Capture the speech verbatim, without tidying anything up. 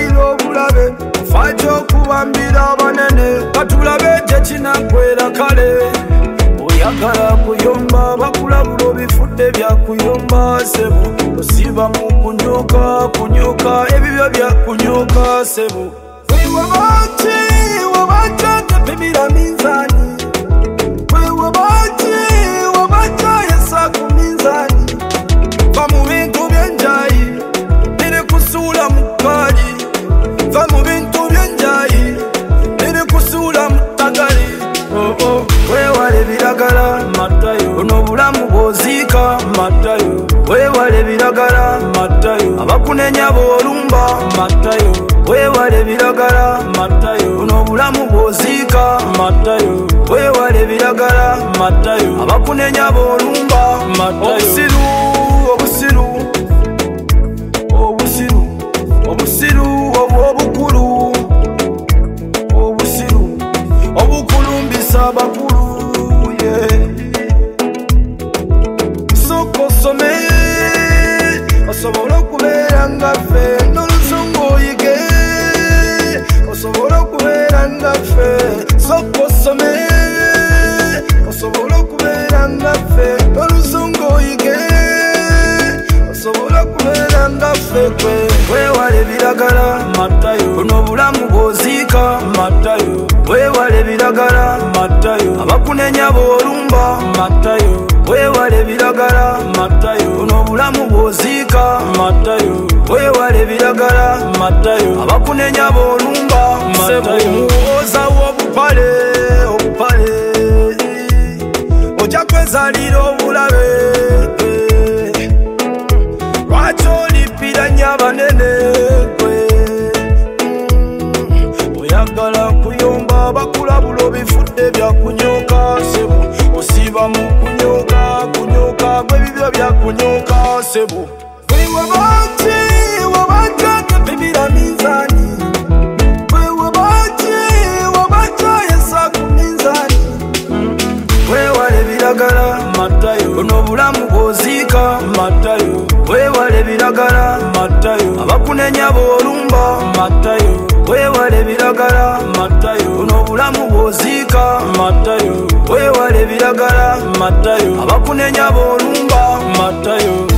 twezalira obulabe fajo okubambira abanene katulabe tekinakwera kale oyagala kuyomba bakulabula obifudde byakuyomba sebo osiba mu kunyoka kunyoka ebibyo byakunyoka sebo wewabaki wabaca tepimira minzani wewabaki wabaca yesa ku minzani va mu bintu byenjayi biri kusuula mu kkali va mu bintu byenjayi biri kusuula mu ttagali wewale biragala matayo ono bulamu bw'oziika matayo wewale biragala matayo abakunenya b'olumba matayo wewale biragala matayo ono bulamu bw'oziika matayo wewale biragala matayo abakunenya b'olumba matayo obusiru obusiru obusiru obusiru obw'obukulu obusiru obukulumbisa abakulu sokosome osobola okubeera nga ffe n'oluzungu oyige osobola okubeera nga ffe sokosome osobola okubeera nga ffe n'oluzungu oyige osobola okubeera nga ffe kwe wewale biragala matayo ono bulamu bw'oziika matayo wewale biragala matayo abakunenya b'olumba matayo wewale biragala matayo ono bulamu bw'oziika matayo wewale biragala matayo abakunenya b'olumba matayo oza w'obupale obupale ojja kwezalira obulabe lwaki olipiranya abanene gwe oyagala kuyomba bakulabula obifudde byakunyoka sebo osiba mu kunyoka kunyoka gwe bibyo byakunyoka sebo wewabaki wabaca tepimira minzani wewabaki wabaca yesa ku minzani wewale biragala matayo ono bulamu bw'oziika matayo wewale biragala matayo abakunenya b'olumba matayo wewale biragala matayo ono bulamu bw'oziika matayo wewale biragala matayo abakunenya b'olumba matayo